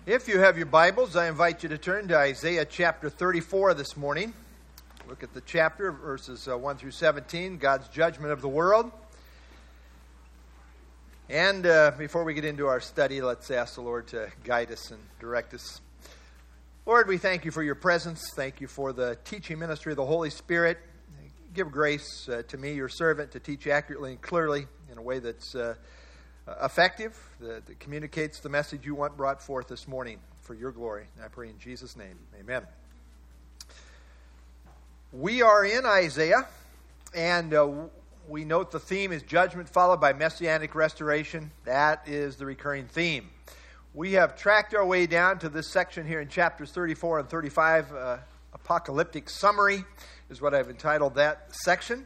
If you have your Bibles, I invite you to turn to Isaiah chapter 34 this morning. Look at the chapter, verses 1 through 17, God's judgment of the world. And before we get into our study, let's ask the Lord to guide us and direct us. Lord, we thank you for your presence. Thank you for the teaching ministry of the Holy Spirit. Give grace to me, your servant, to teach accurately and clearly in a way that's effective, that communicates the message you want brought forth this morning for your glory. And I pray in Jesus' name, amen. We are in Isaiah, and we note the theme is judgment followed by messianic restoration. That is the recurring theme. We have tracked our way down to this section here in chapters 34 and 35. Apocalyptic summary is what I've entitled that section.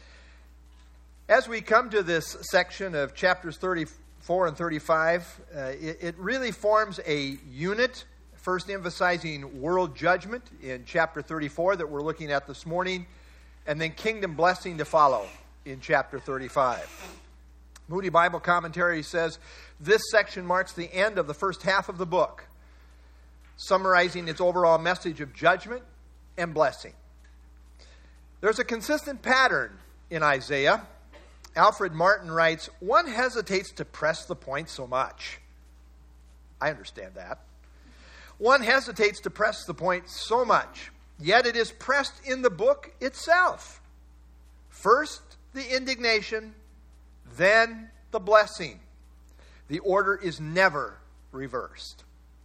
As we come to this section of chapters 34 and 35, it really forms a unit, first emphasizing world judgment in chapter 34 that we're looking at this morning, and then kingdom blessing to follow in chapter 35. Moody Bible Commentary says, this section marks the end of the first half of the book, summarizing its overall message of judgment and blessing. There's a consistent pattern in Isaiah. Alfred Martin writes, one hesitates to press the point so much. I understand that. One hesitates to press the point so much, yet it is pressed in the book itself. First, the indignation, then the blessing. The order is never reversed.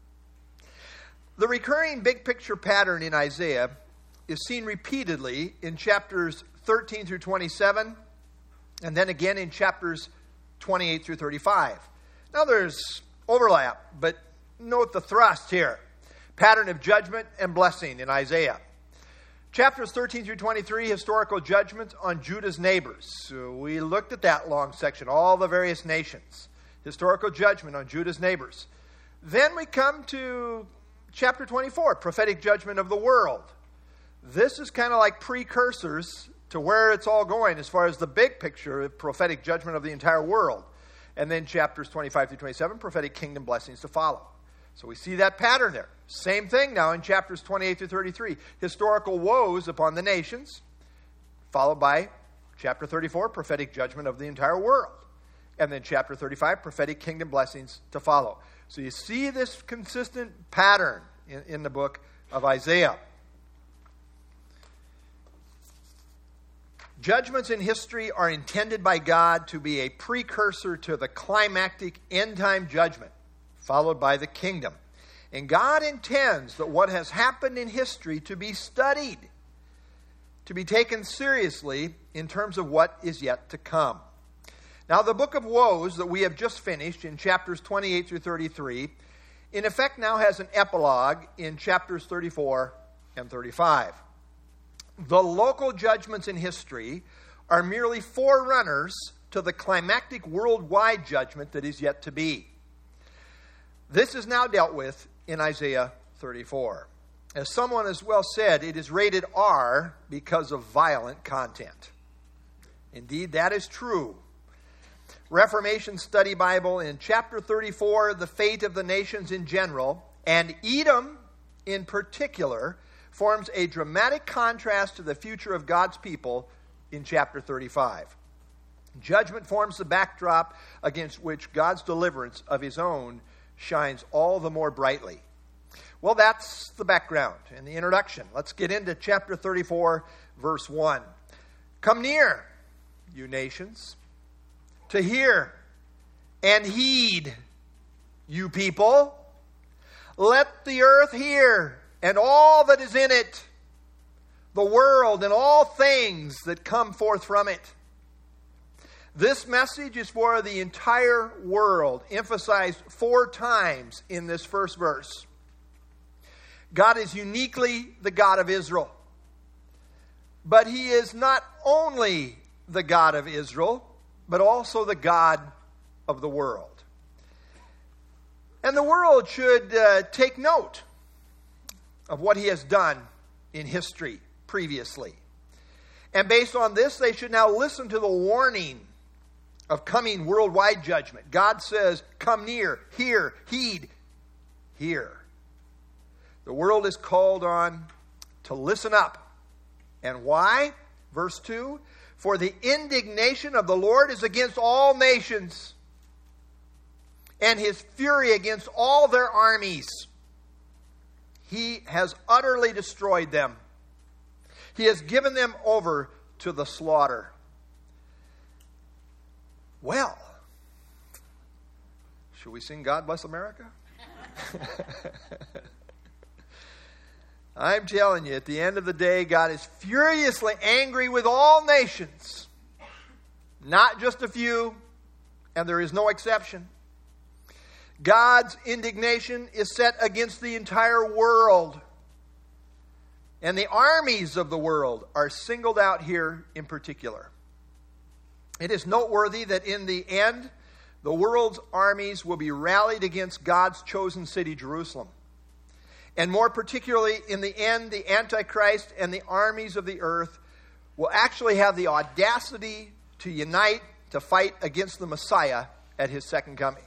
The recurring big picture pattern in Isaiah is seen repeatedly in chapters 13 through 27, and then again in chapters 28 through 35. Now there's overlap, but note the thrust here. Pattern of judgment and blessing in Isaiah. Chapters 13 through 23, historical judgment on Judah's neighbors. So we looked at that long section, all the various nations. Historical judgment on Judah's neighbors. Then we come to chapter 24, prophetic judgment of the world. This is kind of like precursors to where it's all going as far as the big picture of prophetic judgment of the entire world. And then chapters 25 through 27, prophetic kingdom blessings to follow. So we see that pattern there. Same thing now in chapters 28 through 33. Historical woes upon the nations, followed by chapter 34, prophetic judgment of the entire world. And then chapter 35, prophetic kingdom blessings to follow. So you see this consistent pattern in the book of Isaiah. Judgments in history are intended by God to be a precursor to the climactic end-time judgment, followed by the kingdom. And God intends that what has happened in history to be studied, to be taken seriously in terms of what is yet to come. Now, the book of woes that we have just finished in chapters 28 through 33, in effect now has an epilogue in chapters 34 and 35. The local judgments in history are merely forerunners to the climactic worldwide judgment that is yet to be. This is now dealt with in Isaiah 34. As someone has well said, it is rated R because of violent content. Indeed, that is true. Reformation Study Bible in chapter 34, the fate of the nations in general, and Edom in particular, forms a dramatic contrast to the future of God's people in chapter 35. Judgment forms the backdrop against which God's deliverance of his own shines all the more brightly. Well, that's the background and the introduction. Let's get into chapter 34, verse 1. Come near, you nations, to hear and heed, you people. Let the earth hear and all that is in it, the world and all things that come forth from it. This message is for the entire world, emphasized 4 times in this first verse. God is uniquely the God of Israel. But he is not only the God of Israel, but also the God of the world. And the world should take note of what he has done in history previously. And based on this, they should now listen to the warning of coming worldwide judgment. God says, come near, hear, heed. here. The world is called on to listen up. And why? Verse 2, for the indignation of the Lord is against all nations, and his fury against all their armies. He has utterly destroyed them. He has given them over to the slaughter. Well, should we sing God Bless America? I'm telling you, at the end of the day, God is furiously angry with all nations. Not just a few, and there is no exception. God's indignation is set against the entire world. And the armies of the world are singled out here in particular. It is noteworthy that in the end, the world's armies will be rallied against God's chosen city, Jerusalem. And more particularly, in the end, the Antichrist and the armies of the earth will actually have the audacity to unite to fight against the Messiah at his second coming.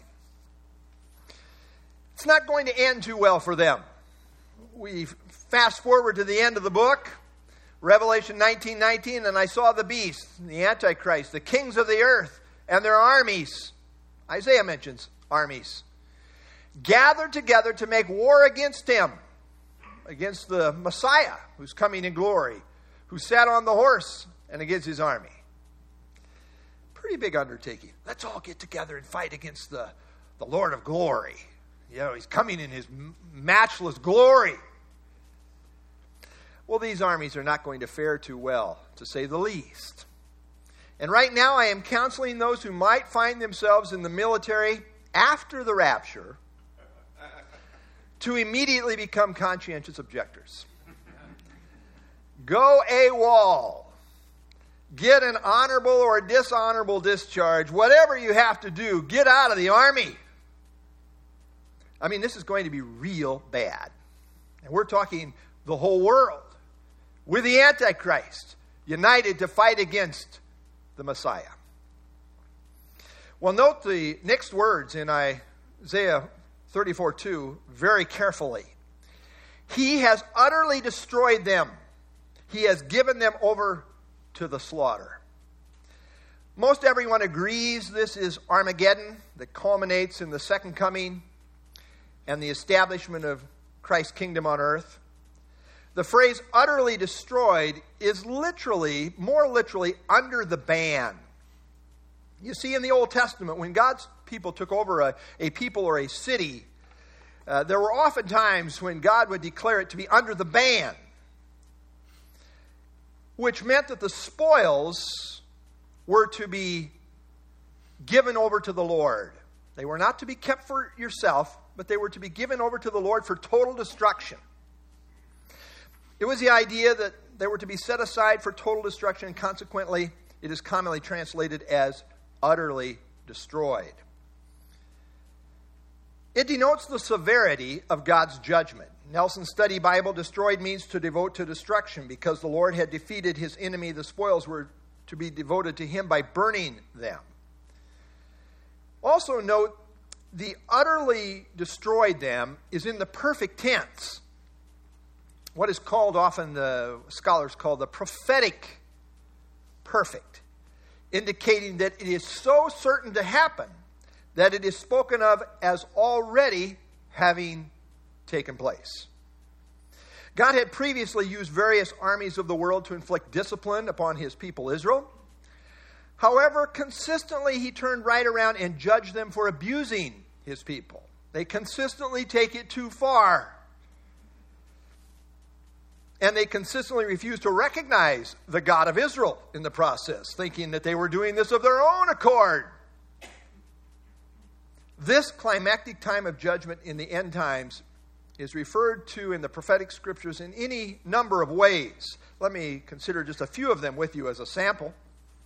It's not going to end too well for them. We fast forward to the end of the book, Revelation 19:19, and I saw the beast, the Antichrist, the kings of the earth, and their armies. Isaiah mentions armies. Gathered together to make war against him, against the Messiah who's coming in glory, who sat on the horse, and against his army. Pretty big undertaking. Let's all get together and fight against the Lord of glory. You know, he's coming in his matchless glory. Well, these armies are not going to fare too well, to say the least. And right now I am counseling those who might find themselves in the military after the rapture to immediately become conscientious objectors. Go AWOL. Get an honorable or dishonorable discharge. Whatever you have to do, get out of the army. I mean, this is going to be real bad. And we're talking the whole world with the Antichrist united to fight against the Messiah. Well, note the next words in Isaiah 34:2 very carefully. He has utterly destroyed them. He has given them over to the slaughter. Most everyone agrees this is Armageddon that culminates in the second coming and the establishment of Christ's kingdom on earth. The phrase utterly destroyed is more literally, under the ban. You see, in the Old Testament, when God's people took over a people or a city, there were often times when God would declare it to be under the ban, which meant that the spoils were to be given over to the Lord. They were not to be kept for yourself, but they were to be given over to the Lord for total destruction. It was the idea that they were to be set aside for total destruction, and consequently, it is commonly translated as utterly destroyed. It denotes the severity of God's judgment. Nelson's Study Bible, destroyed means to devote to destruction. Because the Lord had defeated his enemy, the spoils were to be devoted to him by burning them. Also note, the utterly destroyed them is in the perfect tense. What is called often, the scholars call the prophetic perfect, indicating that it is so certain to happen that it is spoken of as already having taken place. God had previously used various armies of the world to inflict discipline upon his people Israel. However, consistently he turned right around and judged them for abusing his people. They consistently take it too far. And they consistently refuse to recognize the God of Israel in the process, thinking that they were doing this of their own accord. This climactic time of judgment in the end times is referred to in the prophetic scriptures in any number of ways. Let me consider just a few of them with you as a sample.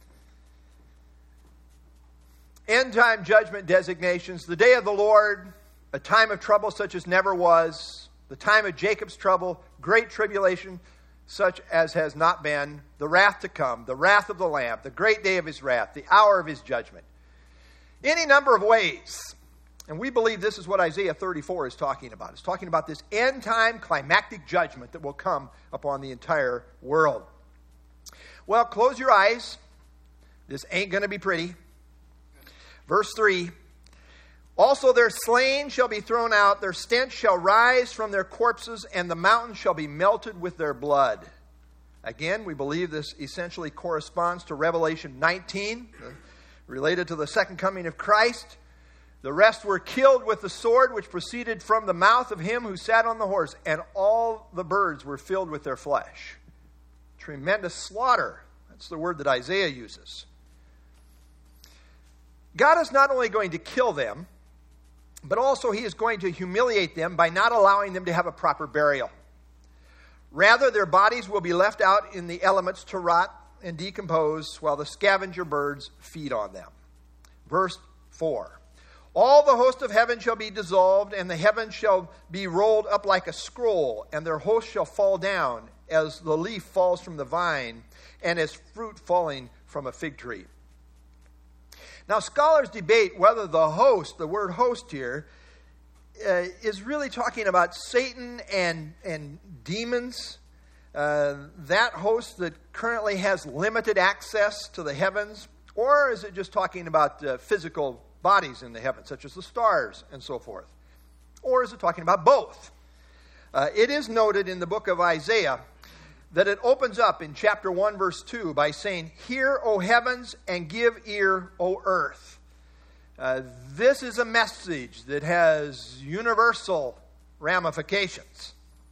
End time judgment designations: the day of the Lord, a time of trouble such as never was, the time of Jacob's trouble, great tribulation such as has not been, the wrath to come, the wrath of the Lamb, the great day of his wrath, the hour of his judgment. Any number of ways. And we believe this is what Isaiah 34 is talking about. It's talking about this end-time climactic judgment that will come upon the entire world. Well, close your eyes. This ain't going to be pretty. Verse 3, also their slain shall be thrown out, their stench shall rise from their corpses, and the mountains shall be melted with their blood. Again, we believe this essentially corresponds to Revelation 19, related to the second coming of Christ. The rest were killed with the sword which proceeded from the mouth of him who sat on the horse, and all the birds were filled with their flesh. Tremendous slaughter. That's the word that Isaiah uses. God is not only going to kill them, but also he is going to humiliate them by not allowing them to have a proper burial. Rather, their bodies will be left out in the elements to rot and decompose while the scavenger birds feed on them. Verse 4. All the host of heaven shall be dissolved, and the heavens shall be rolled up like a scroll, and their host shall fall down as the leaf falls from the vine, and as fruit falling from a fig tree. Now, scholars debate whether the host, the word host here, is really talking about Satan and demons. That host that currently has limited access to the heavens, or is it just talking about physical bodies in the heavens, such as the stars and so forth? Or is it talking about both? It is noted in the book of Isaiah that it opens up in chapter 1, verse 2 by saying, "Hear, O heavens, and give ear, O earth." This is a message that has universal ramifications.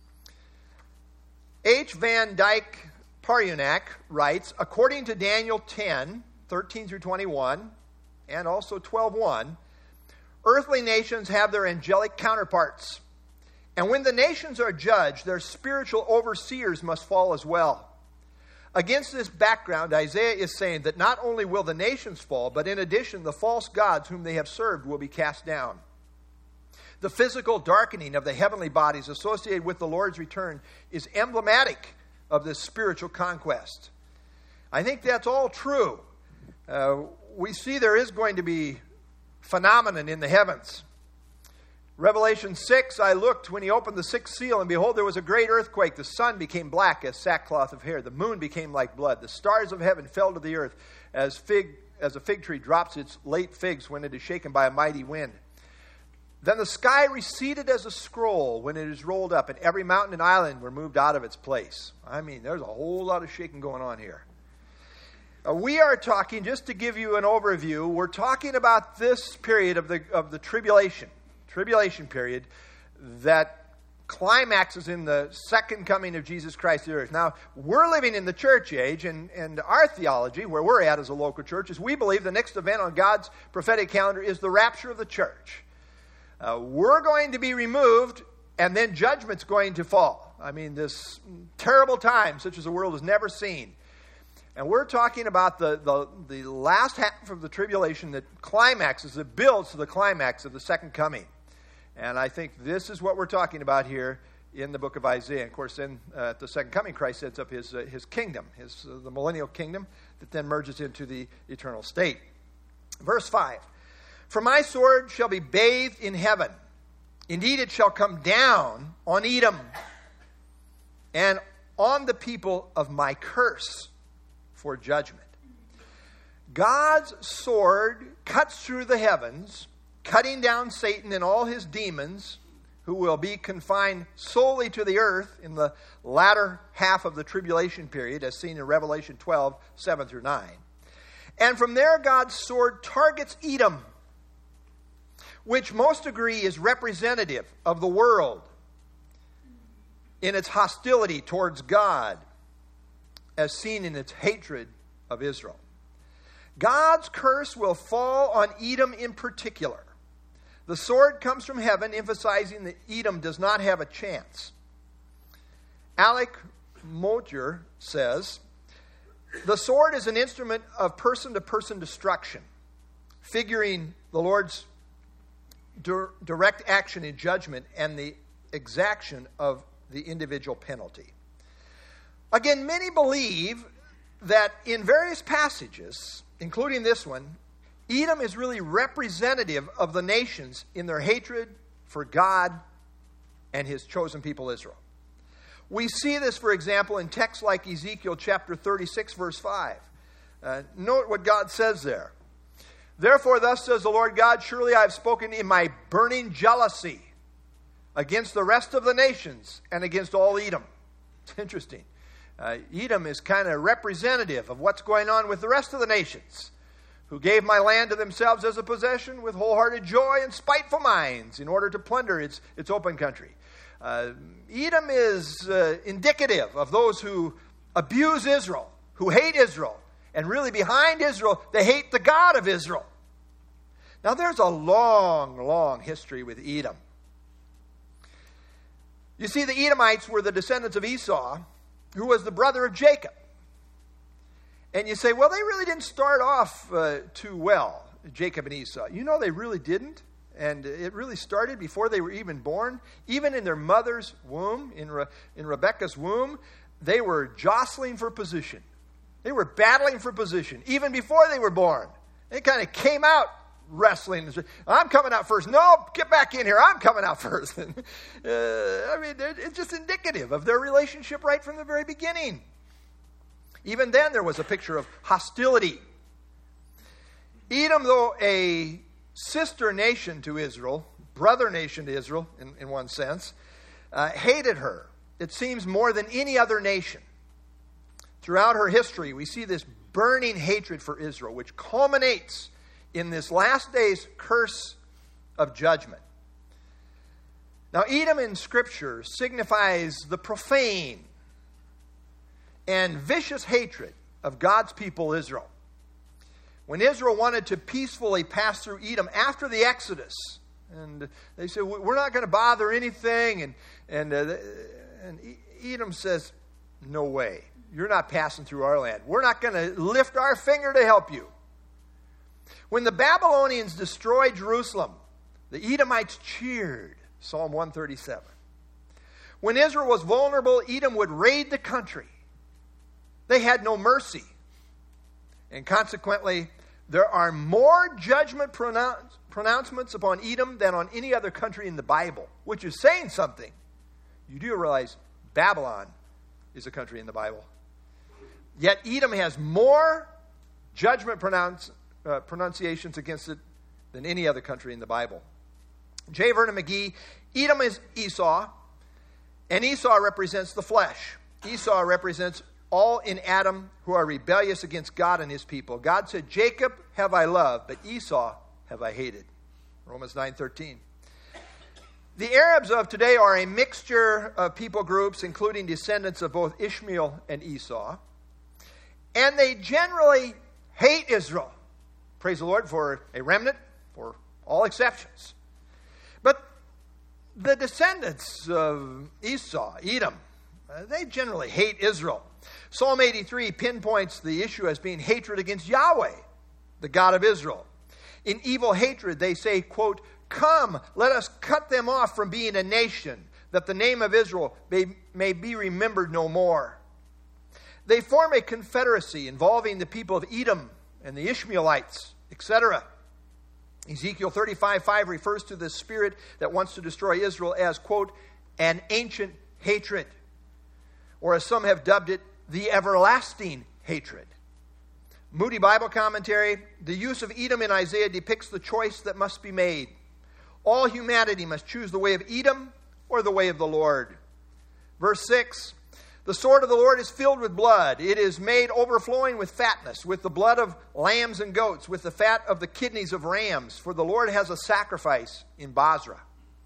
H. Van Dyke Parunak writes, according to Daniel 10, 13 through 21, and also 12:1, earthly nations have their angelic counterparts. And when the nations are judged, their spiritual overseers must fall as well. Against this background, Isaiah is saying that not only will the nations fall, but in addition, the false gods whom they have served will be cast down. The physical darkening of the heavenly bodies associated with the Lord's return is emblematic of this spiritual conquest. I think that's all true. We see there is going to be phenomenon in the heavens. Revelation 6, I looked when he opened the sixth seal, and behold, there was a great earthquake. The sun became black as sackcloth of hair. The moon became like blood. The stars of heaven fell to the earth as a fig tree drops its late figs when it is shaken by a mighty wind. Then the sky receded as a scroll when it is rolled up, and every mountain and island were moved out of its place. I mean, there's a whole lot of shaking going on here. We are talking, just to give you an overview, we're talking about this period of the tribulation period that climaxes in the second coming of Jesus Christ to the earth. Now, we're living in the church age, and our theology, where we're at as a local church, is we believe the next event on God's prophetic calendar is the rapture of the church. We're going to be removed, and then judgment's going to fall. I mean, this terrible time, such as the world has never seen. And we're talking about the last half of the tribulation that climaxes, that builds to the climax of the second coming. And I think this is what we're talking about here in the book of Isaiah. And of course, then at the second coming, Christ sets up his kingdom, the millennial kingdom that then merges into the eternal state. Verse 5, for my sword shall be bathed in heaven. Indeed, it shall come down on Edom and on the people of my curse for judgment. God's sword cuts through the heavens, cutting down Satan and all his demons, who will be confined solely to the earth in the latter half of the tribulation period, as seen in Revelation 12, 7 through 9. And from there, God's sword targets Edom, which most agree is representative of the world in its hostility towards God, as seen in its hatred of Israel. God's curse will fall on Edom in particular. The sword comes from heaven, emphasizing that Edom does not have a chance. Alec Motyer says, the sword is an instrument of person-to-person destruction, figuring the Lord's direct action in judgment and the exaction of the individual penalty. Again, many believe that in various passages, including this one, Edom is really representative of the nations in their hatred for God and his chosen people Israel. We see this, for example, in texts like Ezekiel chapter 36, verse 5. Note what God says there. Therefore, thus says the Lord God, surely I have spoken in my burning jealousy against the rest of the nations and against all Edom. It's interesting. Edom is kind of representative of what's going on with the rest of the nations, who gave my land to themselves as a possession with wholehearted joy and spiteful minds in order to plunder its open country. Edom is indicative of those who abuse Israel, who hate Israel, and really behind Israel, they hate the God of Israel. Now there's a long, long history with Edom. You see, the Edomites were the descendants of Esau, who was the brother of Jacob. And you say, well, they really didn't start off too well, Jacob and Esau. You know, they really didn't. And it really started before they were even born. Even in their mother's womb, in Rebekah's womb, they were jostling for position. They were battling for position, even before they were born. They kind of came out wrestling. I'm coming out first. No, get back in here. I'm coming out first. It's just indicative of their relationship right from the very beginning. Even then, there was a picture of hostility. Edom, though a sister nation to Israel, brother nation to Israel, in one sense, hated her, it seems, more than any other nation. Throughout her history, we see this burning hatred for Israel, which culminates in this last day's curse of judgment. Now, Edom in Scripture signifies the profane and vicious hatred of God's people Israel. When Israel wanted to peacefully pass through Edom after the Exodus, and they said, we're not going to bother anything, and Edom says, no way. You're not passing through our land. We're not going to lift our finger to help you. When the Babylonians destroyed Jerusalem, the Edomites cheered. Psalm 137. When Israel was vulnerable, Edom would raid the country. They had no mercy. And consequently, there are more judgment pronouncements upon Edom than on any other country in the Bible, which is saying something. You do realize Babylon is a country in the Bible. Yet Edom has more judgment pronunciations against it than any other country in the Bible. J. Vernon McGee, Edom is Esau, and Esau represents the flesh. Esau represents all in Adam who are rebellious against God and his people. God said, Jacob have I loved, but Esau have I hated. Romans 9:13. The Arabs of today are a mixture of people groups, including descendants of both Ishmael and Esau. And they generally hate Israel. Praise the Lord for a remnant, for all exceptions. But the descendants of Esau, Edom, they generally hate Israel. Psalm 83 pinpoints the issue as being hatred against Yahweh, the God of Israel. In evil hatred, they say, quote, come, let us cut them off from being a nation, that the name of Israel may be remembered no more. They form a confederacy involving the people of Edom and the Ishmaelites, etc. Ezekiel 35:5 refers to the spirit that wants to destroy Israel as, quote, an ancient hatred, or as some have dubbed it, the everlasting hatred. Moody Bible Commentary, the use of Edom in Isaiah depicts the choice that must be made. All humanity must choose the way of Edom or the way of the Lord. Verse 6, the sword of the Lord is filled with blood. It is made overflowing with fatness, with the blood of lambs and goats, with the fat of the kidneys of rams. For the Lord has a sacrifice in Basra.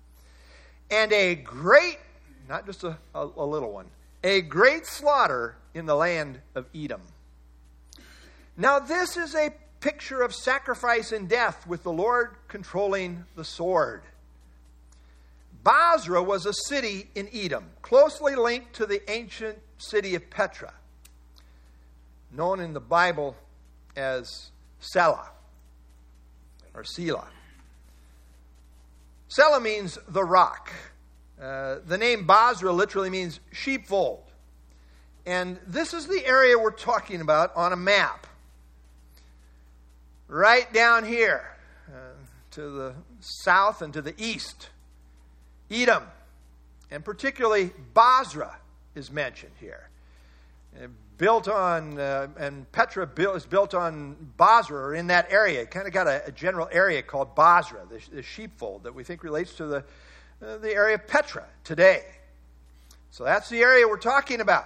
And a great, not just a little one, a great slaughter in the land of Edom. Now this is a picture of sacrifice and death, with the Lord controlling the sword. Basra was a city in Edom, closely linked to the ancient city of Petra, known in the Bible as Selah or Selah. Selah means the rock. The name Basra literally means sheepfold. And this is the area we're talking about on a map. right down here to the south and to the east. Edom, and particularly Bozrah, is mentioned here. Built on, and Petra is built on Bozrah, or in that area. It kind of got a general area called Bozrah, the sheepfold that we think relates to the area of Petra today. So that's the area we're talking about.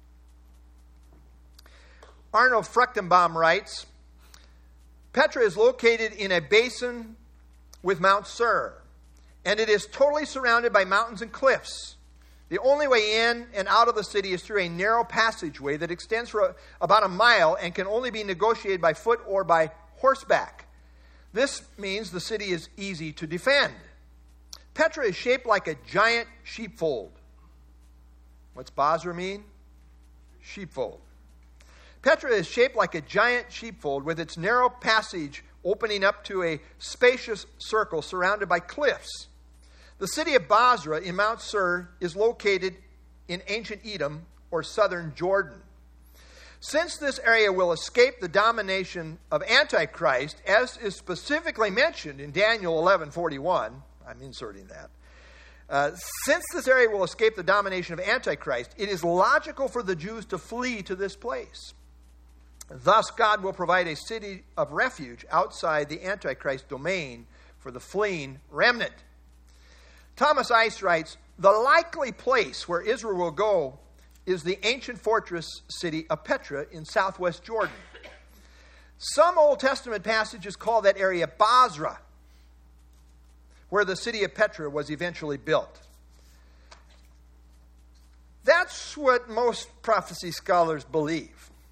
Arnold Fruchtenbaum writes, Petra is located in a basin with Mount Sur, and it is totally surrounded by mountains and cliffs. The only way in and out of the city is through a narrow passageway that extends for about a mile and can only be negotiated by foot or by horseback. This means the city is easy to defend. Petra is shaped like a giant sheepfold. What's Bozrah mean? Sheepfold. Petra is shaped like a giant sheepfold with its narrow passage opening up to a spacious circle surrounded by cliffs. The city of Bozrah in Mount Sur is located in ancient Edom or southern Jordan. Since this area will escape the domination of Antichrist, as is specifically mentioned in Daniel 11:41, I'm inserting that. Since this area will escape the domination of Antichrist, it is logical for the Jews to flee to this place. Thus, God will provide a city of refuge outside the Antichrist domain for the fleeing remnant. Thomas Ice writes, the likely place where Israel will go is the ancient fortress city of Petra in southwest Jordan. Some Old Testament passages call that area Bozrah, where the city of Petra was eventually built. That's what most prophecy scholars believe.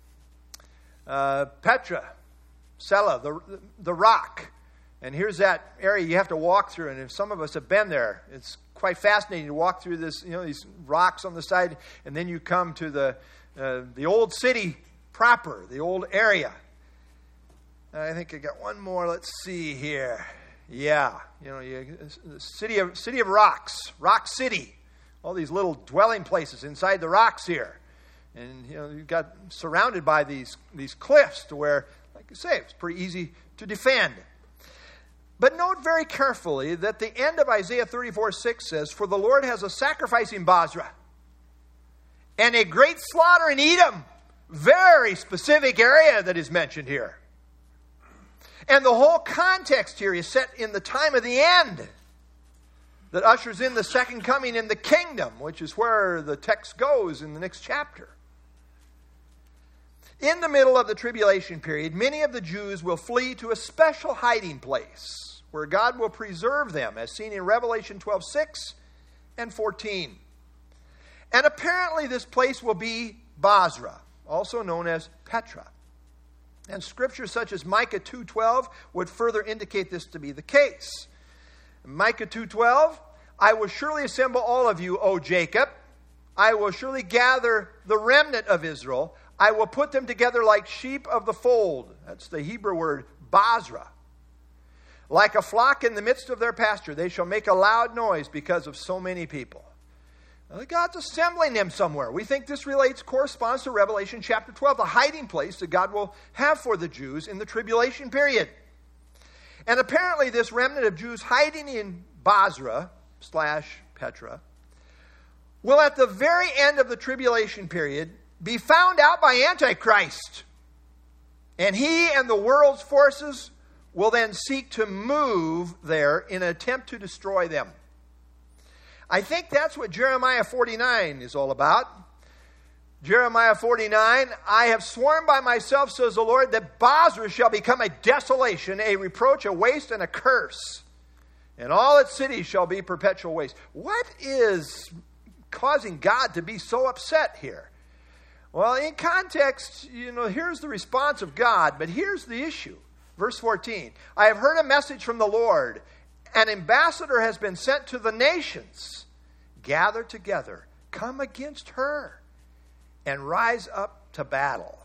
Petra, Selah, the rock. And here's that area you have to walk through. And if some of us have been there, it's quite fascinating to walk through this, these rocks on the side. And then you come to the old city proper, the old area. I think I got one more. Let's see here. Yeah, the city of rocks, Rock City. All these little dwelling places inside the rocks here. And, you've got surrounded by these cliffs to where, like I say, it's pretty easy to defend. But note very carefully that the end of Isaiah 34:6 says, for the Lord has a sacrifice in Bozrah and a great slaughter in Edom. Very specific area that is mentioned here. And the whole context here is set in the time of the end that ushers in the second coming in the kingdom, which is where the text goes in the next chapter. In the middle of the tribulation period, many of the Jews will flee to a special hiding place where God will preserve them, as seen in Revelation 12:6 and 14. And apparently this place will be Bozrah, also known as Petra. And scriptures such as Micah 2:12 would further indicate this to be the case. Micah 2:12, I will surely assemble all of you, O Jacob. I will surely gather the remnant of Israel. I will put them together like sheep of the fold. That's the Hebrew word, Bozrah. Like a flock in the midst of their pasture, they shall make a loud noise because of so many people. Now, God's assembling them somewhere. We think this corresponds to Revelation chapter 12, the hiding place that God will have for the Jews in the tribulation period. And apparently this remnant of Jews hiding in Bozrah / Petra will at the very end of the tribulation period be found out by Antichrist. And he and the world's forces will then seek to move there in an attempt to destroy them. I think that's what Jeremiah 49 is all about. Jeremiah 49, I have sworn by myself, says the Lord, that Bozrah shall become a desolation, a reproach, a waste, and a curse. And all its cities shall be perpetual waste. What is causing God to be so upset here? Well, in context, here's the response of God, but here's the issue. Verse 14, I have heard a message from the Lord. An ambassador has been sent to the nations. Gather together, come against her, and rise up to battle.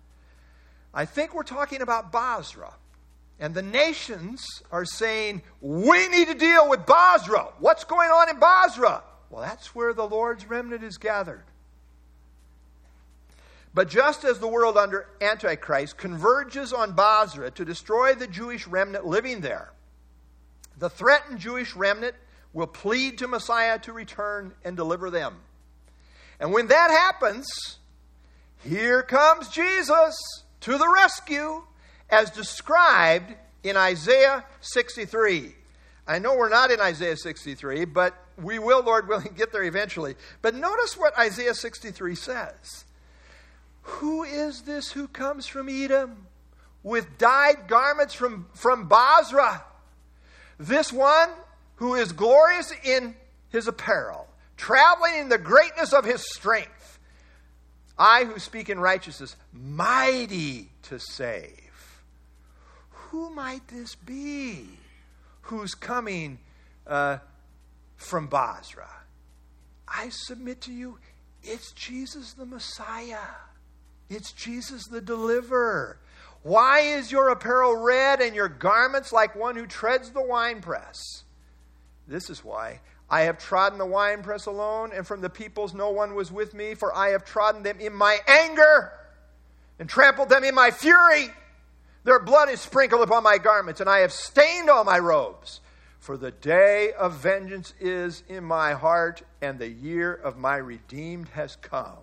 I think we're talking about Bozrah. And the nations are saying, we need to deal with Bozrah. What's going on in Bozrah? Well, that's where the Lord's remnant is gathered. But just as the world under Antichrist converges on Basra to destroy the Jewish remnant living there, the threatened Jewish remnant will plead to Messiah to return and deliver them. And when that happens, here comes Jesus to the rescue, as described in Isaiah 63. I know we're not in Isaiah 63, but we will, Lord willing, get there eventually. But notice what Isaiah 63 says. Who is this who comes from Edom with dyed garments from Basra? This one who is glorious in his apparel, traveling in the greatness of his strength. I who speak in righteousness, mighty to save. Who might this be who's coming from Basra? I submit to you, it's Jesus the Messiah. It's Jesus the deliverer. Why is your apparel red and your garments like one who treads the winepress? This is why. I have trodden the winepress alone, and from the peoples no one was with me, for I have trodden them in my anger and trampled them in my fury. Their blood is sprinkled upon my garments, and I have stained all my robes. For the day of vengeance is in my heart, and the year of my redeemed has come.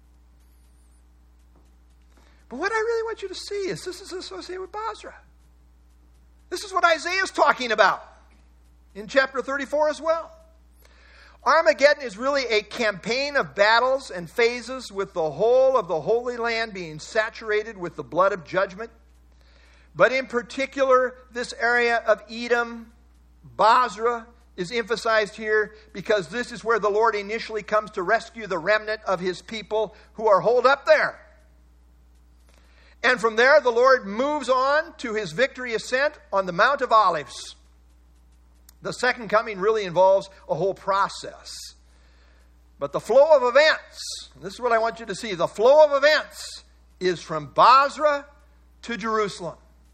But what I really want you to see is this is associated with Basra. This is what Isaiah is talking about in chapter 34 as well. Armageddon is really a campaign of battles and phases, with the whole of the Holy Land being saturated with the blood of judgment. But in particular, this area of Edom, Basra, is emphasized here because this is where the Lord initially comes to rescue the remnant of his people who are holed up there. And from there, the Lord moves on to his victory ascent on the Mount of Olives. The second coming really involves a whole process. But the flow of events, this is what I want you to see, the flow of events is from Basra to Jerusalem.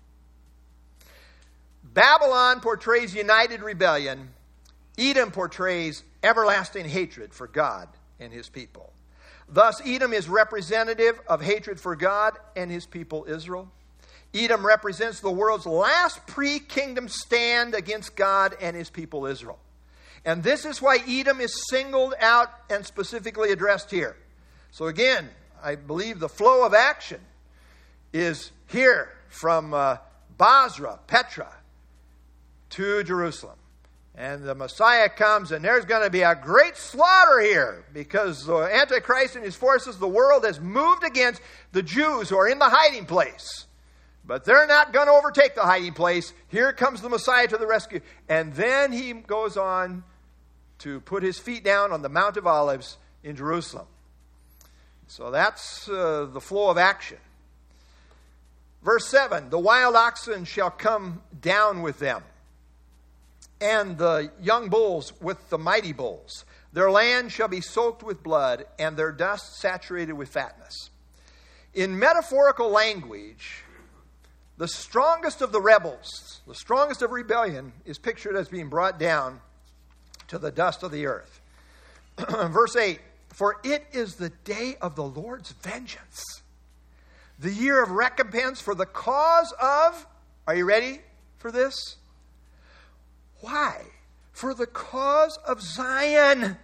Babylon portrays united rebellion. Edom portrays everlasting hatred for God and his people. Thus, Edom is representative of hatred for God and his people Israel. Edom represents the world's last pre-kingdom stand against God and his people Israel. And this is why Edom is singled out and specifically addressed here. So again, I believe the flow of action is here from Basra, Petra, to Jerusalem. And the Messiah comes, and there's going to be a great slaughter here because the Antichrist and his forces, the world has moved against the Jews who are in the hiding place. But they're not going to overtake the hiding place. Here comes the Messiah to the rescue. And then he goes on to put his feet down on the Mount of Olives in Jerusalem. So that's the flow of action. Verse 7, the wild oxen shall come down with them, and the young bulls with the mighty bulls. Their land shall be soaked with blood, and their dust saturated with fatness. In metaphorical language, the strongest of the rebels, the strongest of rebellion, is pictured as being brought down to the dust of the earth. Verse 8, for it is the day of the Lord's vengeance, the year of recompense for the cause of, are you ready for this? Why? For the cause of Zion.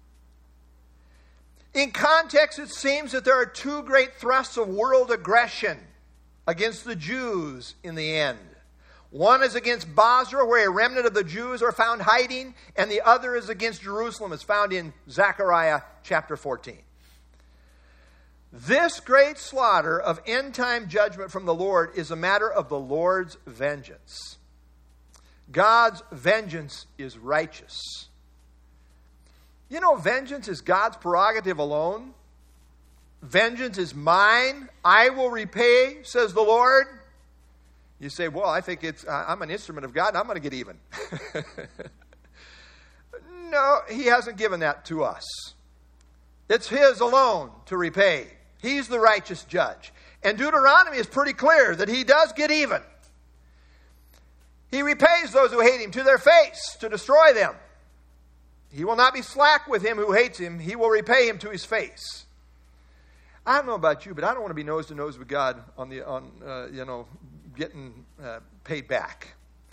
In context, it seems that there are two great thrusts of world aggression against the Jews in the end. One is against Basra, where a remnant of the Jews are found hiding, and the other is against Jerusalem, as found in Zechariah chapter 14. This great slaughter of end-time judgment from the Lord is a matter of the Lord's vengeance. God's vengeance is righteous. You know, vengeance is God's prerogative alone. Vengeance is mine. I will repay, says the Lord. You say, well, I think I'm an instrument of God, and I'm going to get even. No, he hasn't given that to us. It's his alone to repay. He's the righteous judge. And Deuteronomy is pretty clear that he does get even. He repays those who hate him to their face to destroy them. He will not be slack with him who hates him. He will repay him to his face. I don't know about you, but I don't want to be nose to nose with God on getting paid back.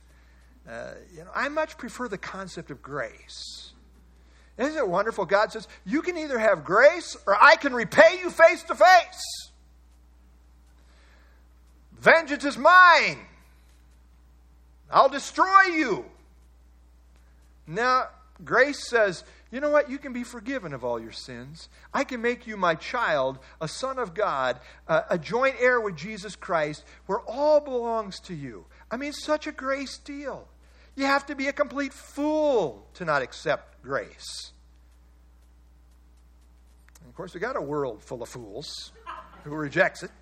I much prefer the concept of grace. Isn't it wonderful? God says, you can either have grace or I can repay you face to face. Vengeance is mine. I'll destroy you. Now, grace says, you know what? You can be forgiven of all your sins. I can make you my child, a son of God, a joint heir with Jesus Christ, where all belongs to you. I mean, such a grace deal. You have to be a complete fool to not accept grace. And of course, we got a world full of fools who rejects it.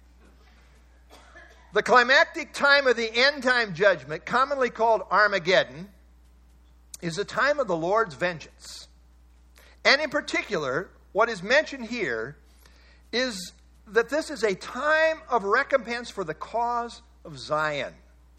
The climactic time of the end-time judgment, commonly called Armageddon, is a time of the Lord's vengeance. And in particular, what is mentioned here is that this is a time of recompense for the cause of Zion.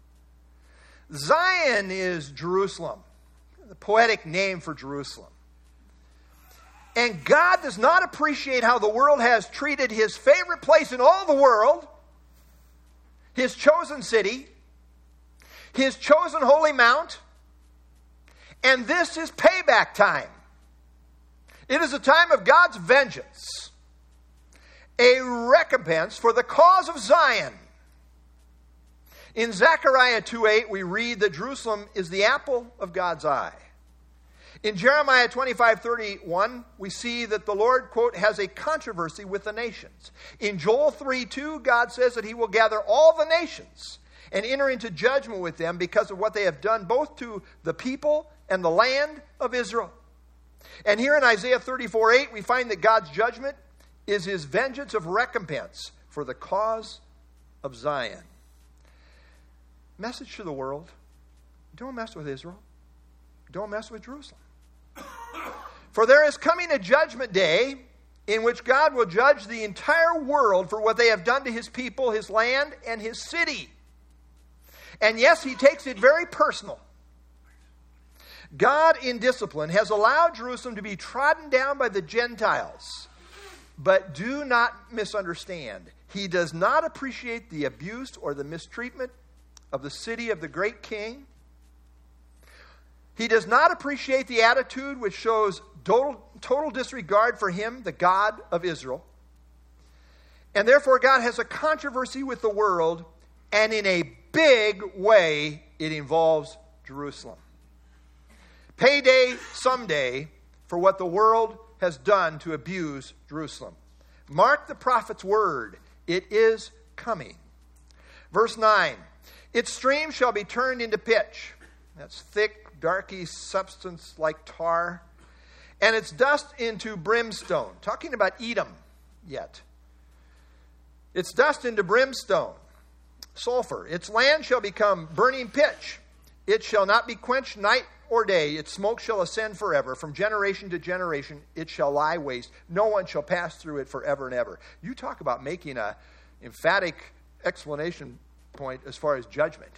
Zion is Jerusalem, the poetic name for Jerusalem. And God does not appreciate how the world has treated his favorite place in all the world, his chosen city, his chosen holy mount, and this is payback time. It is a time of God's vengeance, a recompense for the cause of Zion. In Zechariah 2:8, we read that Jerusalem is the apple of God's eye. In Jeremiah 25:31, we see that the Lord, quote, has a controversy with the nations. In Joel 3:2, God says that he will gather all the nations and enter into judgment with them because of what they have done both to the people and the land of Israel. And here in Isaiah 34:8, we find that God's judgment is his vengeance of recompense for the cause of Zion. Message to the world: don't mess with Israel. Don't mess with Jerusalem. For there is coming a judgment day in which God will judge the entire world for what they have done to his people, his land, and his city. And yes, he takes it very personal. God, in discipline, has allowed Jerusalem to be trodden down by the Gentiles. But do not misunderstand. He does not appreciate the abuse or the mistreatment of the city of the great king. He does not appreciate the attitude which shows total disregard for him, the God of Israel. And therefore, God has a controversy with the world, and in a big way, it involves Jerusalem. Payday someday for what the world has done to abuse Jerusalem. Mark the prophet's word. It is coming. Verse 9. Its stream shall be turned into pitch. That's thick, darky substance like tar. And its dust into brimstone. Talking about Edom yet. Its dust into brimstone. Sulfur. Its land shall become burning pitch. It shall not be quenched night or day. Its smoke shall ascend forever. From generation to generation it shall lie waste. No one shall pass through it forever and ever. You talk about making an emphatic explanation point as far as judgment.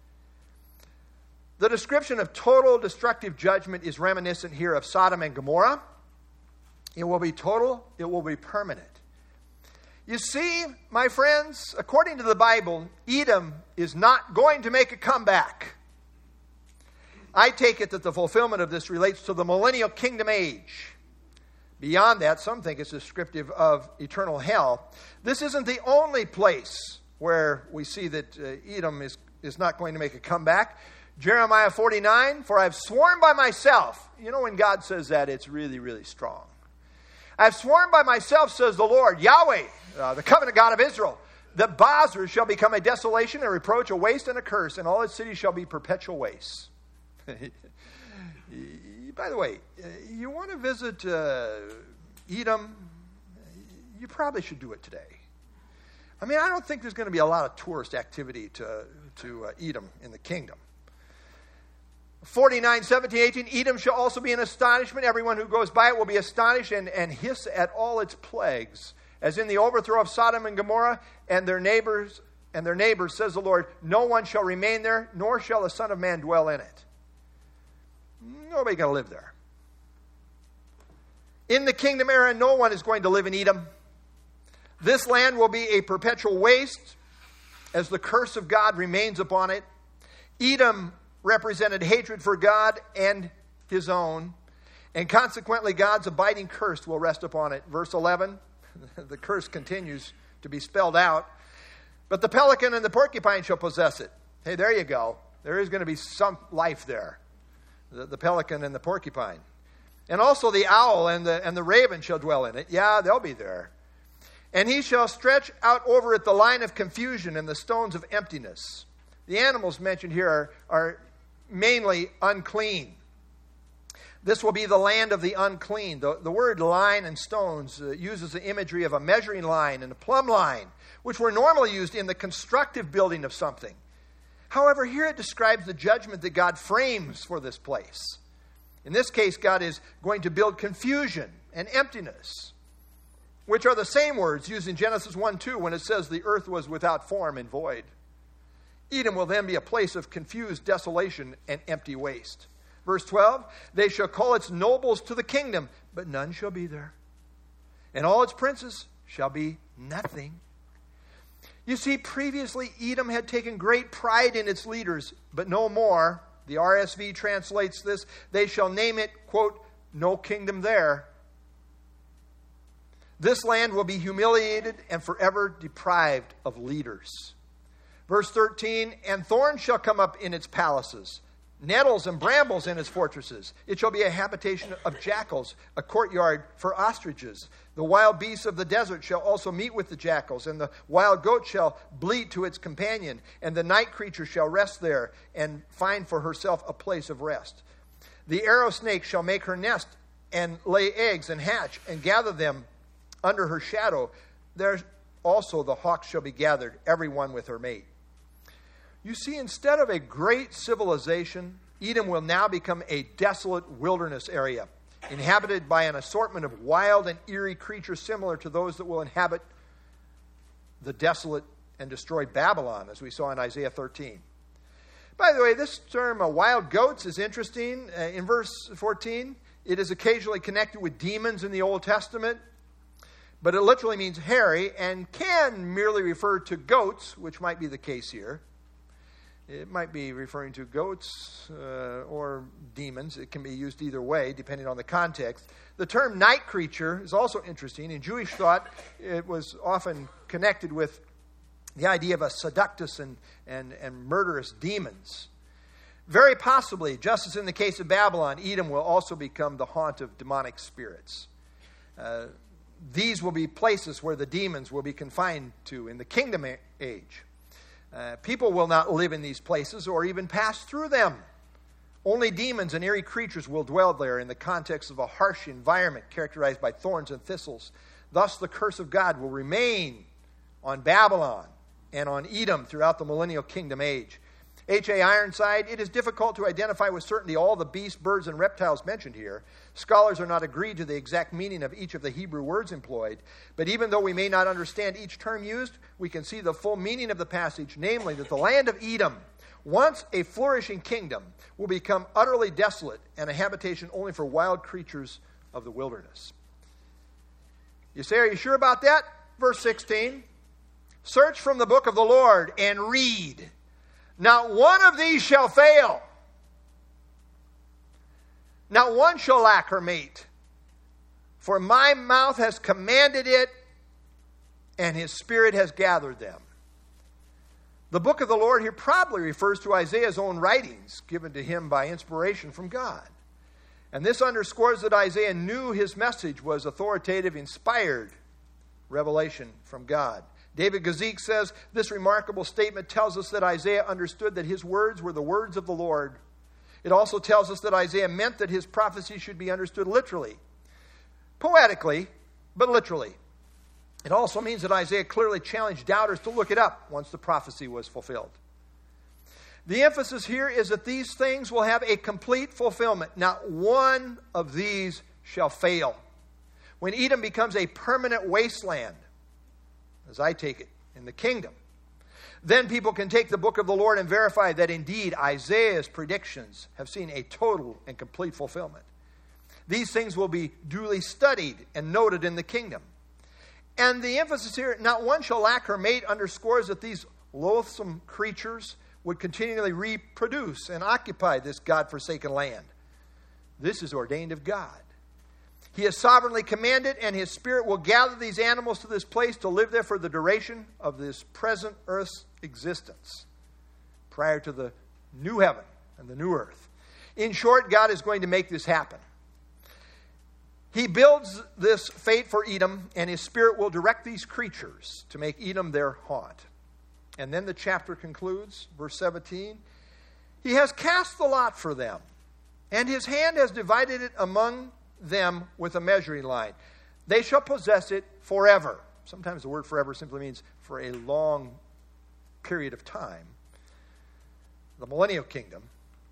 The description of total destructive judgment is reminiscent here of Sodom and Gomorrah. It will be total. It will be permanent. You see, my friends, according to the Bible, Edom is not going to make a comeback. I take it that the fulfillment of this relates to the millennial kingdom age. Beyond that, some think it's descriptive of eternal hell. This isn't the only place where we see that Edom is not going to make a comeback. Jeremiah 49, for I've sworn by myself. You know, when God says that, it's really, really strong. I've sworn by myself, says the Lord, Yahweh, the covenant God of Israel, that Bozrah shall become a desolation, a reproach, a waste, and a curse, and all its cities shall be perpetual wastes. By the way, you want to visit Edom, you probably should do it today. I mean, I don't think there's going to be a lot of tourist activity to Edom in the kingdom. 49, 17, 18, Edom shall also be an astonishment. Everyone who goes by it will be astonished and hiss at all its plagues. As in the overthrow of Sodom and Gomorrah and their neighbors, says the Lord, no one shall remain there, nor shall the Son of Man dwell in it. Nobody's going to live there. In the kingdom era, no one is going to live in Edom. This land will be a perpetual waste as the curse of God remains upon it. Edom represented hatred for God and his own, and consequently God's abiding curse will rest upon it. Verse 11, the curse continues to be spelled out. But the pelican and the porcupine shall possess it. Hey, there you go. There is going to be some life there. The pelican and the porcupine. And also the owl and the raven shall dwell in it. Yeah, they'll be there. And he shall stretch out over it the line of confusion and the stones of emptiness. The animals mentioned here are mainly unclean. This will be the land of the unclean. The word line and stones uses the imagery of a measuring line and a plumb line, which were normally used in the constructive building of something. However, here it describes the judgment that God frames for this place. In this case, God is going to build confusion and emptiness, which are the same words used in Genesis 1:2 when it says the earth was without form and void. Edom will then be a place of confused desolation and empty waste. Verse 12, they shall call its nobles to the kingdom, but none shall be there. And all its princes shall be nothing. You see, previously Edom had taken great pride in its leaders, but no more. The RSV translates this, they shall name it, quote, no kingdom there. This land will be humiliated and forever deprived of leaders. Verse 13, and thorns shall come up in its palaces, nettles and brambles in its fortresses. It shall be a habitation of jackals, a courtyard for ostriches. The wild beasts of the desert shall also meet with the jackals, and the wild goat shall bleat to its companion, and the night creature shall rest there and find for herself a place of rest. The arrow snake shall make her nest and lay eggs and hatch and gather them under her shadow. There also the hawk shall be gathered, every one with her mate. You see, instead of a great civilization, Edom will now become a desolate wilderness area, inhabited by an assortment of wild and eerie creatures similar to those that will inhabit the desolate and destroyed Babylon, as we saw in Isaiah 13. By the way, this term, wild goats, is interesting. In verse 14, it is occasionally connected with demons in the Old Testament, but it literally means hairy and can merely refer to goats, which might be the case here. It might be referring to goats or demons. It can be used either way, depending on the context. The term night creature is also interesting. In Jewish thought, it was often connected with the idea of a seductress and murderous demons. Very possibly, just as in the case of Babylon, Edom will also become the haunt of demonic spirits. These will be places where the demons will be confined to in the kingdom age. People will not live in these places or even pass through them. Only demons and eerie creatures will dwell there in the context of a harsh environment characterized by thorns and thistles. Thus, the curse of God will remain on Babylon and on Edom throughout the millennial kingdom age. H.A. Ironside, it is difficult to identify with certainty all the beasts, birds, and reptiles mentioned here. Scholars are not agreed to the exact meaning of each of the Hebrew words employed, but even though we may not understand each term used, we can see the full meaning of the passage, namely that the land of Edom, once a flourishing kingdom, will become utterly desolate and a habitation only for wild creatures of the wilderness. You say, are you sure about that? Verse 16, search from the book of the Lord and read. Not one of these shall fail. Not one shall lack her mate. For my mouth has commanded it, and his spirit has gathered them. The book of the Lord here probably refers to Isaiah's own writings given to him by inspiration from God. And this underscores that Isaiah knew his message was authoritative, inspired revelation from God. David Gazik says, this remarkable statement tells us that Isaiah understood that his words were the words of the Lord. It also tells us that Isaiah meant that his prophecy should be understood literally. Poetically, but literally. It also means that Isaiah clearly challenged doubters to look it up once the prophecy was fulfilled. The emphasis here is that these things will have a complete fulfillment. Not one of these shall fail. When Edom becomes a permanent wasteland, as I take it, in the kingdom, then people can take the book of the Lord and verify that indeed Isaiah's predictions have seen a total and complete fulfillment. These things will be duly studied and noted in the kingdom. And the emphasis here, not one shall lack her mate, underscores that these loathsome creatures would continually reproduce and occupy this God-forsaken land. This is ordained of God. He has sovereignly commanded, and His Spirit will gather these animals to this place to live there for the duration of this present earth's existence, prior to the new heaven and the new earth. In short, God is going to make this happen. He builds this fate for Edom, and His Spirit will direct these creatures to make Edom their haunt. And then the chapter concludes, verse 17. He has cast the lot for them, and His hand has divided it among them with a measuring line. They shall possess it forever. Sometimes the word forever simply means for a long period of time. The millennial kingdom.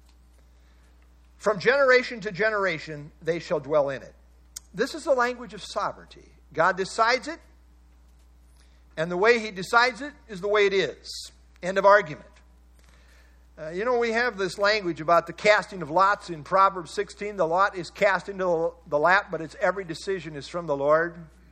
From generation to generation, they shall dwell in it. This is the language of sovereignty. God decides it, and the way He decides it is the way it is. End of argument. We have this language about the casting of lots in Proverbs 16. The lot is cast into the lap, but its every decision is from the Lord.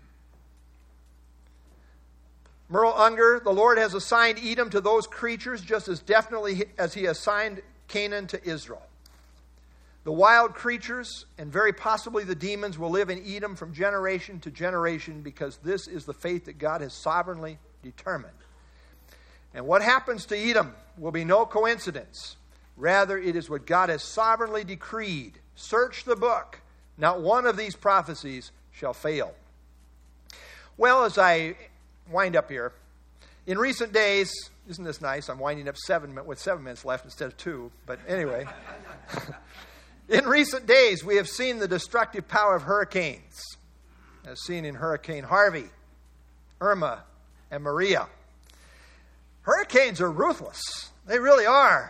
Merle Unger, the Lord has assigned Edom to those creatures just as definitely as He assigned Canaan to Israel. The wild creatures, and very possibly the demons, will live in Edom from generation to generation because this is the fate that God has sovereignly determined. And what happens to Edom will be no coincidence. Rather, it is what God has sovereignly decreed. Search the book. Not one of these prophecies shall fail. Well, as I wind up here, in recent days, isn't this nice? I'm winding up with 7 minutes left instead of 2. But anyway, in recent days, we have seen the destructive power of hurricanes, as seen in Hurricane Harvey, Irma, and Maria. Hurricanes are ruthless. They really are.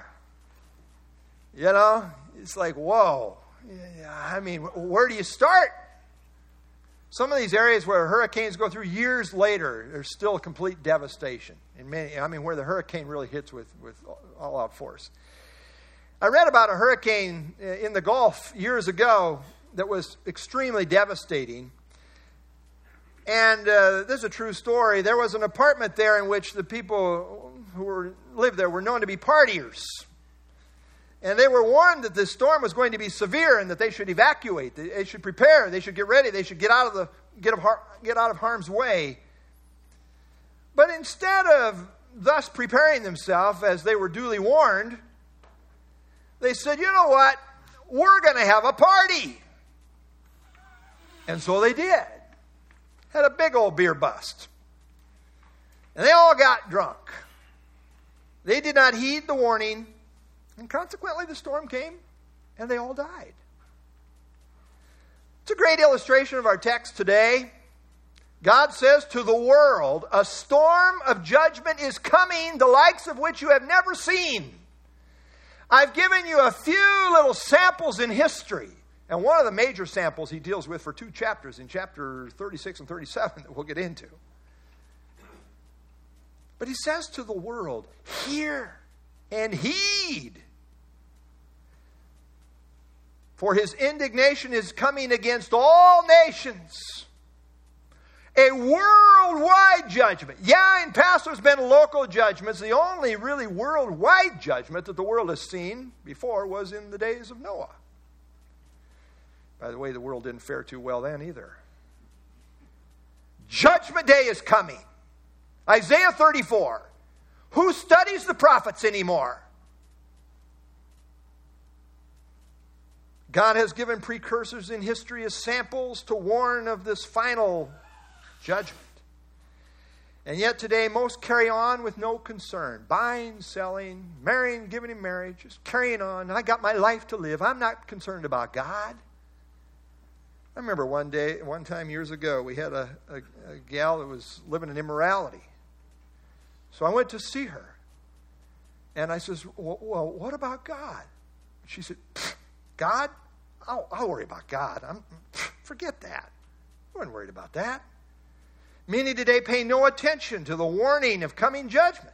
It's like, whoa. I mean, where do you start? Some of these areas where hurricanes go through years later, there's still complete devastation. Where the hurricane really hits with all-out force. I read about a hurricane in the Gulf years ago that was extremely devastating. And this is a true story. There was an apartment there in which the people who lived there were known to be partiers. And they were warned that this storm was going to be severe and that they should evacuate. They should prepare. They should get ready. They should get out of harm's way. But instead of thus preparing themselves as they were duly warned, they said, you know what? We're going to have a party. And so they did. Had a big old beer bust. And they all got drunk. They did not heed the warning. And consequently, the storm came and they all died. It's a great illustration of our text today. God says to the world, a storm of judgment is coming, the likes of which you have never seen. I've given you a few little samples in history. And one of the major samples He deals with for 2 chapters, in chapter 36 and 37 that we'll get into. But He says to the world, hear and heed. For His indignation is coming against all nations. A worldwide judgment. Yeah, in past there's been local judgments. The only really worldwide judgment that the world has seen before was in the days of Noah. By the way, the world didn't fare too well then either. Judgment day is coming. Isaiah 34. Who studies the prophets anymore? God has given precursors in history as samples to warn of this final judgment. And yet today most carry on with no concern. Buying, selling, marrying, giving in marriage, just carrying on. I got my life to live. I'm not concerned about God. I remember one time years ago, we had a gal that was living in immorality. So I went to see her. And I says, well, what about God? She said, God? I'll worry about God. Forget that. I wasn't worried about that. Many today pay no attention to the warning of coming judgment.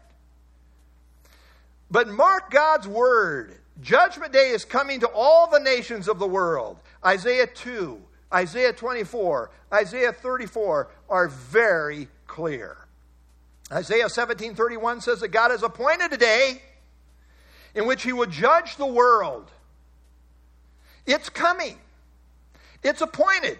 But mark God's word. Judgment day is coming to all the nations of the world. Isaiah 2, Isaiah 24, Isaiah 34 are very clear. Isaiah 17:31 says that God has appointed a day in which he will judge the world. It's coming. It's appointed.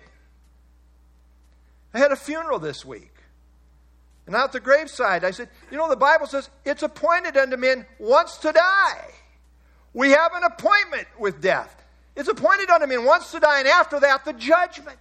I had a funeral this week. And out the graveside, I said, the Bible says it's appointed unto men once to die. We have an appointment with death. It's appointed unto men once to die, and after that, the judgment.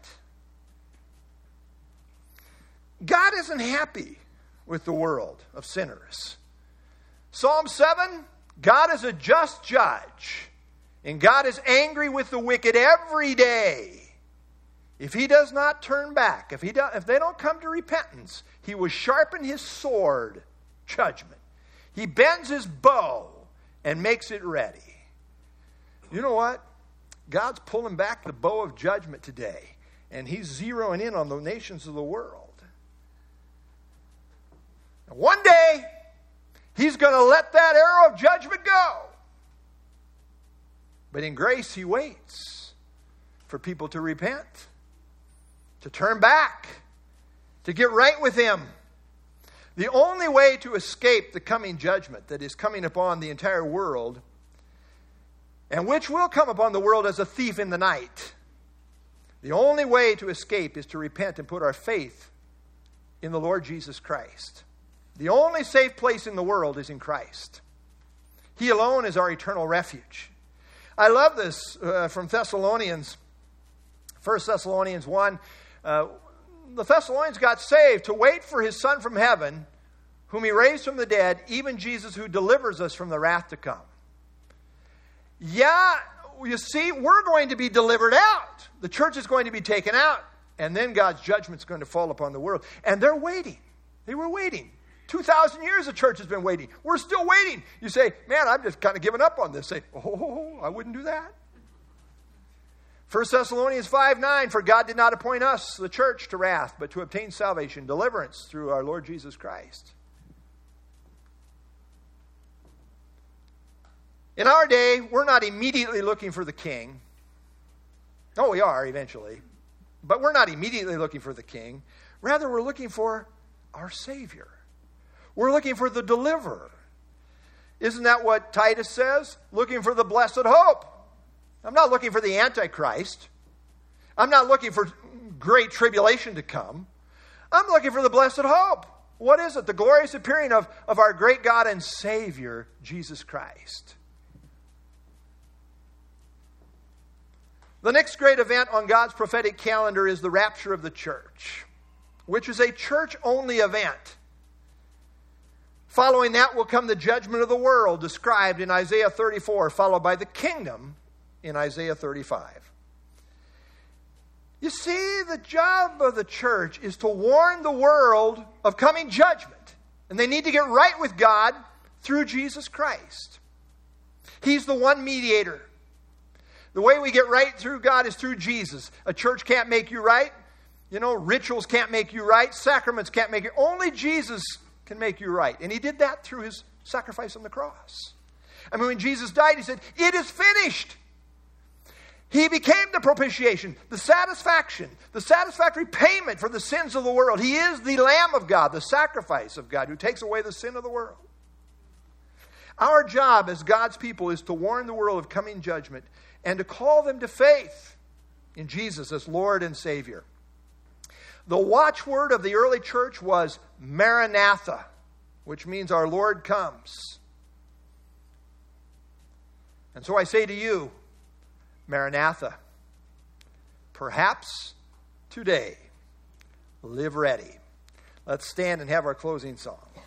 God isn't happy with the world of sinners. Psalm 7, God is a just judge, and God is angry with the wicked every day. If he does not turn back, if they don't come to repentance, he will sharpen his sword, judgment. He bends his bow and makes it ready. You know what? God's pulling back the bow of judgment today, and he's zeroing in on the nations of the world. And one day, he's going to let that arrow of judgment go. But in grace, he waits for people to repent, to turn back, to get right with him. The only way to escape the coming judgment that is coming upon the entire world, and which will come upon the world as a thief in the night, the only way to escape is to repent and put our faith in the Lord Jesus Christ. The only safe place in the world is in Christ. He alone is our eternal refuge. I love this from Thessalonians, 1 Thessalonians 1. The Thessalonians got saved to wait for his Son from heaven, whom he raised from the dead, even Jesus who delivers us from the wrath to come. Yeah, you see, we're going to be delivered out. The church is going to be taken out. And then God's judgment is going to fall upon the world. And they're waiting. They were waiting. 2,000 years the church has been waiting. We're still waiting. You say, man, I've just kind of given up on this. Say, I wouldn't do that. 1 Thessalonians 5:9, for God did not appoint us, the church, to wrath, but to obtain salvation, deliverance through our Lord Jesus Christ. In our day, we're not immediately looking for the king. Oh, we are eventually. But we're not immediately looking for the king. Rather, we're looking for our Savior. We're looking for the deliverer. Isn't that what Titus says? Looking for the blessed hope. I'm not looking for the Antichrist. I'm not looking for great tribulation to come. I'm looking for the blessed hope. What is it? The glorious appearing of our great God and Savior, Jesus Christ. The next great event on God's prophetic calendar is the rapture of the church, which is a church-only event. Following that will come the judgment of the world, described in Isaiah 34, followed by the kingdom in Isaiah 35. You see, the job of the church is to warn the world of coming judgment. And they need to get right with God through Jesus Christ. He's the one mediator. The way we get right through God is through Jesus. A church can't make you right. Rituals can't make you right. Sacraments can't make you. Only Jesus can make you right. And he did that through his sacrifice on the cross. When Jesus died, he said, it is finished. He became the propitiation, the satisfaction, the satisfactory payment for the sins of the world. He is the Lamb of God, the sacrifice of God, who takes away the sin of the world. Our job as God's people is to warn the world of coming judgment and to call them to faith in Jesus as Lord and Savior. The watchword of the early church was Maranatha, which means our Lord comes. And so I say to you, Maranatha, perhaps today, live ready. Let's stand and have our closing song.